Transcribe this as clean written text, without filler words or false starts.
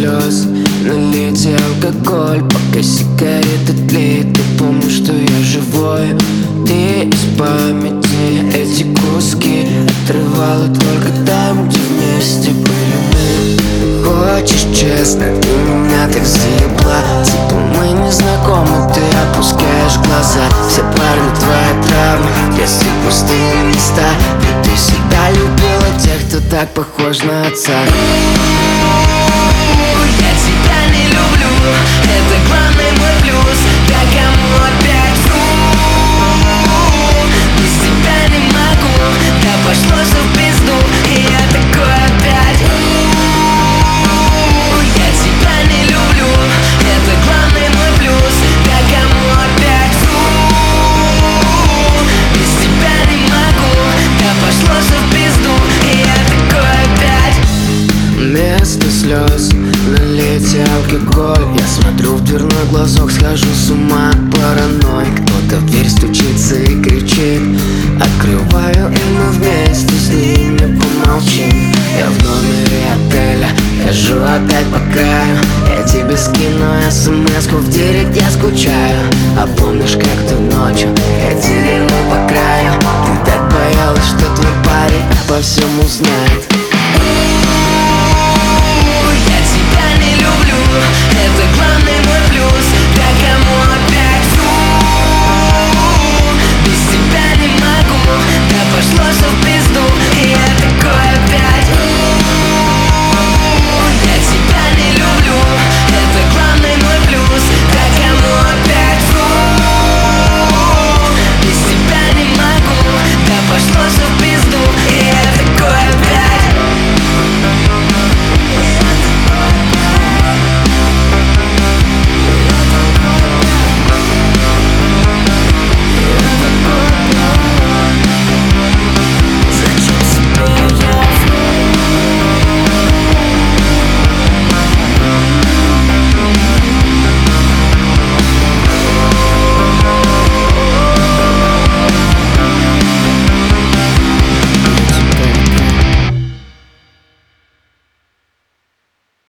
слез налейте алкоголь, пока сигарета тлеет. Ты помни, что я живой, ты из памяти эти куски отрывала только там, где вместе были мы. Хочешь честно, ты меня так заебла, типа мы не знакомы, ты опускаешь глаза. Все парни твоя травма, если пустые места, и ты всегда любила тех, кто так похож на отца. Я тебя не люблю, это главный мой плюс. Да кому опять вру? Без тебя не могу, да пошло все в пизду. И я такой опять Я тебя не люблю, это главный мой плюс. Да кому опять вру? Без тебя не могу, да пошло все в пизду. И я такой опять Вместо слез налейте алкоголь. Я смотрю в дверной глазок, схожу с ума от паранойи. Кто-то в дверь стучится и кричит, открываю, и мы вместе с ними помолчим. Я в номере отеля, хожу опять по краю. Я тебе скину смс-ку в директ, я скучаю. А помнишь, как ты ночью ходили мы по краю? Ты так боялась, что твой парень обо всем узнает.